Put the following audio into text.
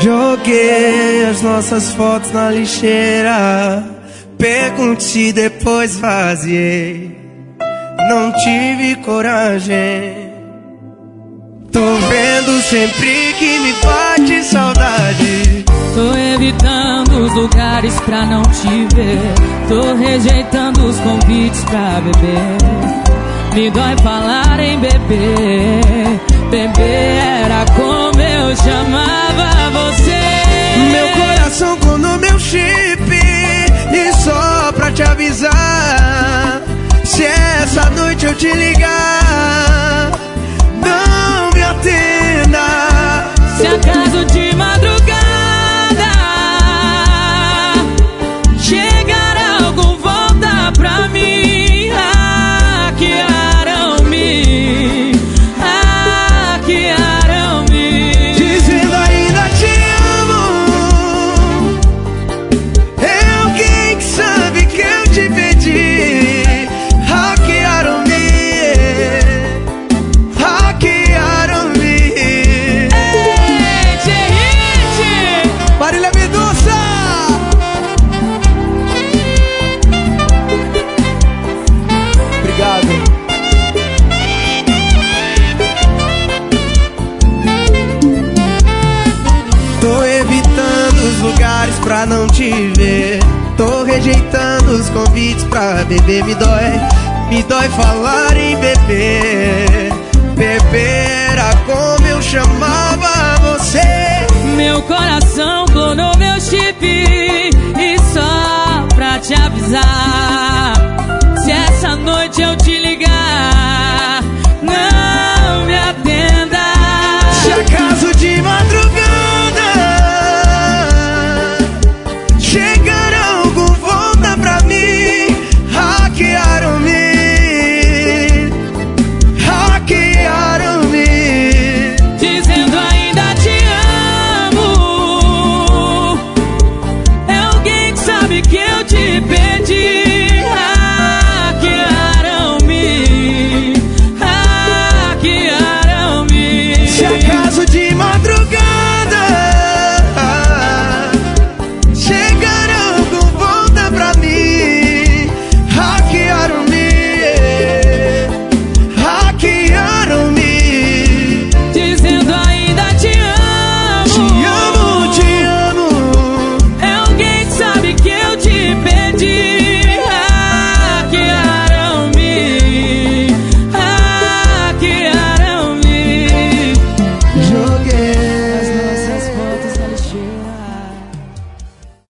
Joguei as nossas fotos na lixeira, perguntei, depois vaziei. Não tive coragem. Tô vendo sempre que me bate saudade. Tô evitando os lugares pra não te ver. Tô rejeitando os convites pra beber. Me dói falar em beber. Beber era como eu chamava você. Meu coração clonou meu chip. E só pra te avisar, se essa noite eu te ligar, não me atenda. Se acaso de madrugada chegar algo, volta pra mim. Hackearam-me, hackearam-me, dizendo ainda te amo. Eu quem sabe que eu te pedi. Hackearam-me, hackearam-me. Marília Mendonça! Obrigado. Tô evitando os lugares pra não te ver. Tô rejeitando os convites pra beber. Me dói falar em beber. Beber era como eu chamava você. Meu coração clonou meu chip. E só pra te avisar,